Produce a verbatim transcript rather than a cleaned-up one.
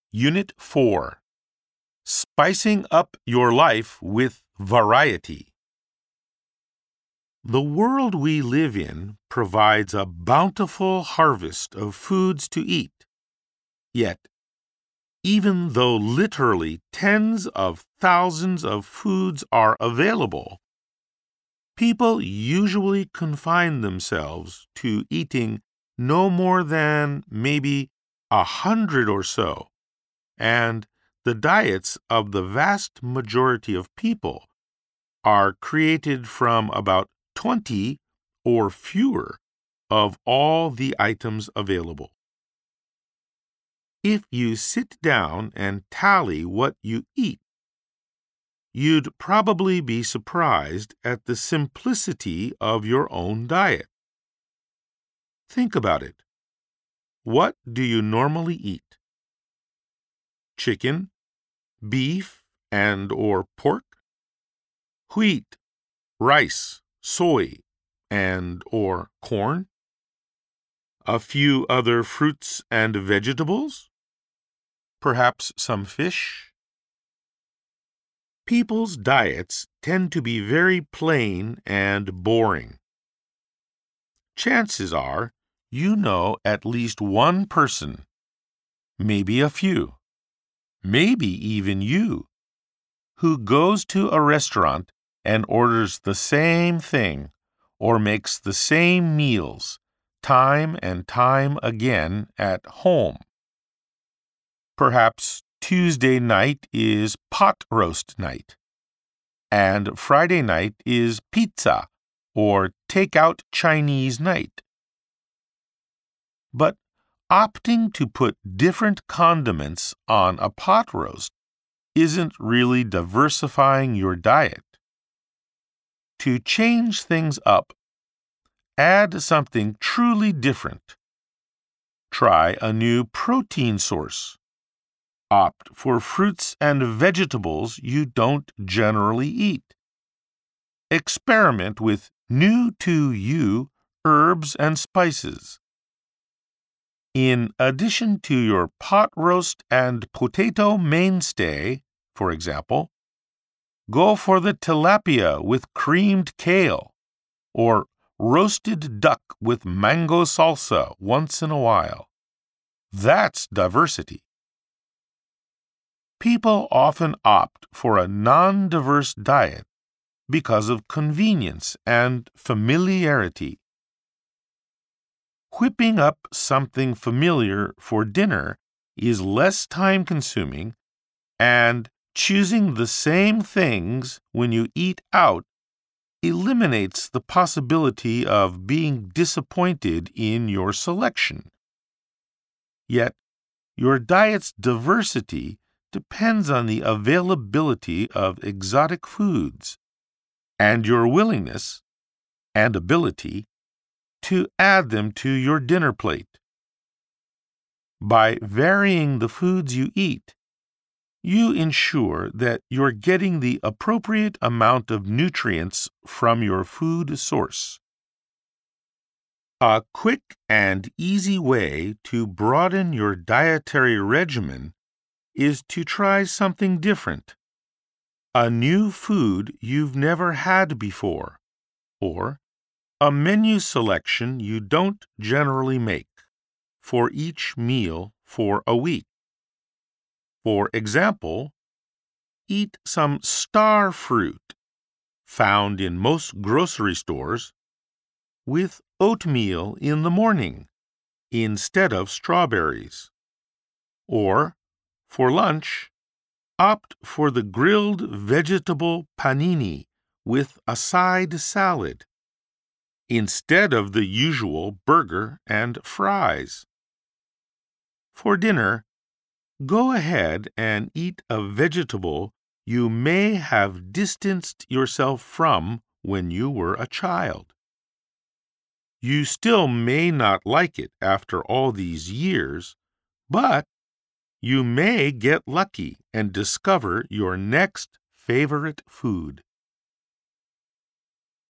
Unit four. Spicing up your life with variety. The world we live in provides a bountiful harvest of foods to eat. Yet, even though literally tens of thousands of foods are available, people usually confine themselves to eating no more than maybe a hundred or so, and the diets of the vast majority of people are created from about twenty or fewer of all the items available. If you sit down and tally what you eat, you'd probably be surprised at the simplicity of your own diet. Think about it. What do you normally eat? Chicken, beef, and or pork? Wheat, rice, soy, and or corn? A few other fruits and vegetables? Perhaps some fish? People's diets tend to be very plain and boring. Chances are you know at least one person, maybe a few, maybe even you, who goes to a restaurant and orders the same thing or makes the same meals time and time again at home. Perhaps Tuesday night is pot roast night, and Friday night is pizza or take-out Chinese night. But opting to put different condiments on a pot roast isn't really diversifying your diet. To change things up, add something truly different. Try a new protein source. Opt for fruits and vegetables you don't generally eat. Experiment with new-to-you herbs and spices. In addition to your pot roast and potato mainstay, for example, go for the tilapia with creamed kale or roasted duck with mango salsa once in a while. That's diversity. People often opt for a non-diverse diet because of convenience and familiarity. Whipping up something familiar for dinner is less time-consuming, and choosing the same things when you eat out eliminates the possibility of being disappointed in your selection. Yet, your diet's diversity depends on the availability of exotic foods and your willingness and ability to add them to your dinner plate. By varying the foods you eat, you ensure that you're getting the appropriate amount of nutrients from your food source. A quick and easy way to broaden your dietary regimen is to try something different, a new food you've never had before, or a menu selection you don't generally make for each meal for a week. For example, eat some star fruit found in most grocery stores with oatmeal in the morning instead of strawberries. Or, for lunch, opt for the grilled vegetable panini with a side salad instead of the usual burger and fries. For dinner, go ahead and eat a vegetable you may have distanced yourself from when you were a child. You still may not like it after all these years, but you may get lucky and discover your next favorite food.